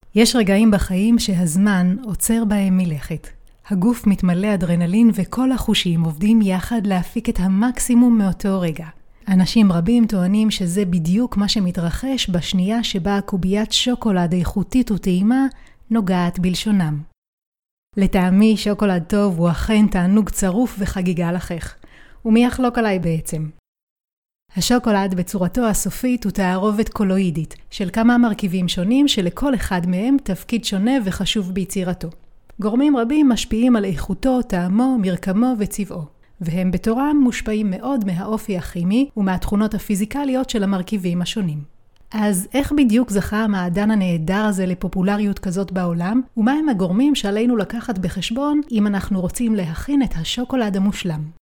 יש רגעים בחיים שהזמן עוצר בהם מלכת. הגוף מתמלא אדרנלין וכל החושים עובדים יחד להפיק את המקסימום מאותו רגע. אנשים רבים טוענים שזה בדיוק מה שמתרחש בשנייה שבה קוביית שוקולד איכותית וטעימה נוגעת בלשונם. לטעמי שוקולד טוב הוא אכן תענוג צרוף וחגיגה לחך. ומי יחלוק עליי בעצם? השוקולד בצורתו הסופית הוא תערובת קולואידית של כמה מרכיבים שונים שלכל אחד מהם תפקיד שונה וחשוב ביצירתו. גורמים רבים משפיעים על איכותו, טעמו, מרקמו וצבעו, והם בתורם מושפעים מאוד מהאופי הכימי ומהתכונות הפיזיקליות של המרכיבים השונים. אז איך בדיוק זכה המעדן הנהדר הזה לפופולריות כזאת בעולם, ומהם הגורמים שעלינו לקחת בחשבון אם אנחנו רוצים להכין את השוקולד המושלם?